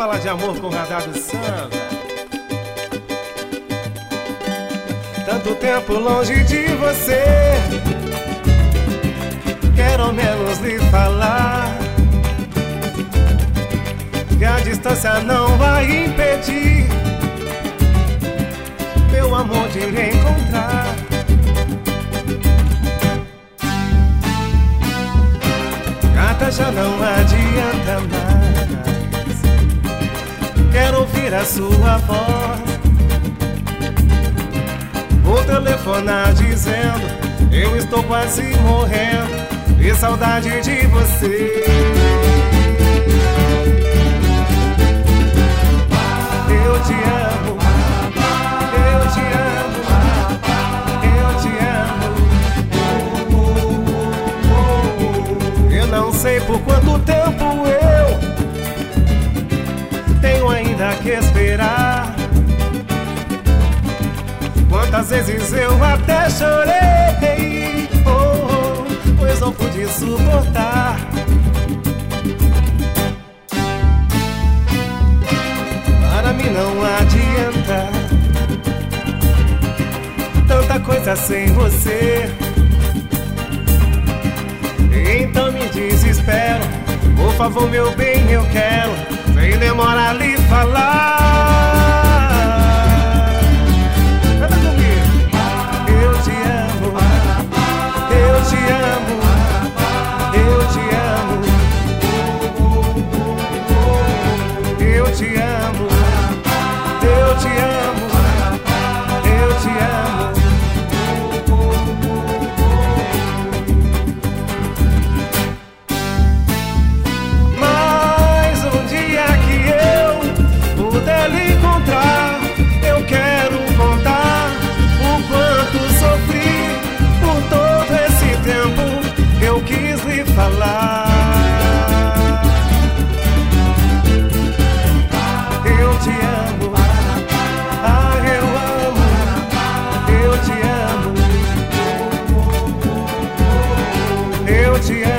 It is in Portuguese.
falar de amor com o radar do samba. Tanto tempo longe de você, quero ao menos lhe falar que a distância não vai impedir meu amor de reencontrar. Carta já não adianta mais, quero ouvir a sua voz. Vou telefonar dizendo eu estou quase morrendo de saudade de você. Eu te amo, eu te amo, eu te amo. Eu não sei por quanto tempo eu tenho ainda que esperar. Quantas vezes eu até chorei, pois não pude suportar. Para mim não adianta tanta coisa sem você. Então me desespero, por favor meu bem, eu quero sem demora lhe falar. Canta comigo. Eu te amo, eu te amo, eu te amo, eu te amo, eu te amo, eu te amo. Mas um dia que eu puder lhe encontrar, eu quero contar o quanto sofri por todo esse tempo. Eu quis lhe falar. Eu te amo, ah, eu amo, eu te amo, eu te amo.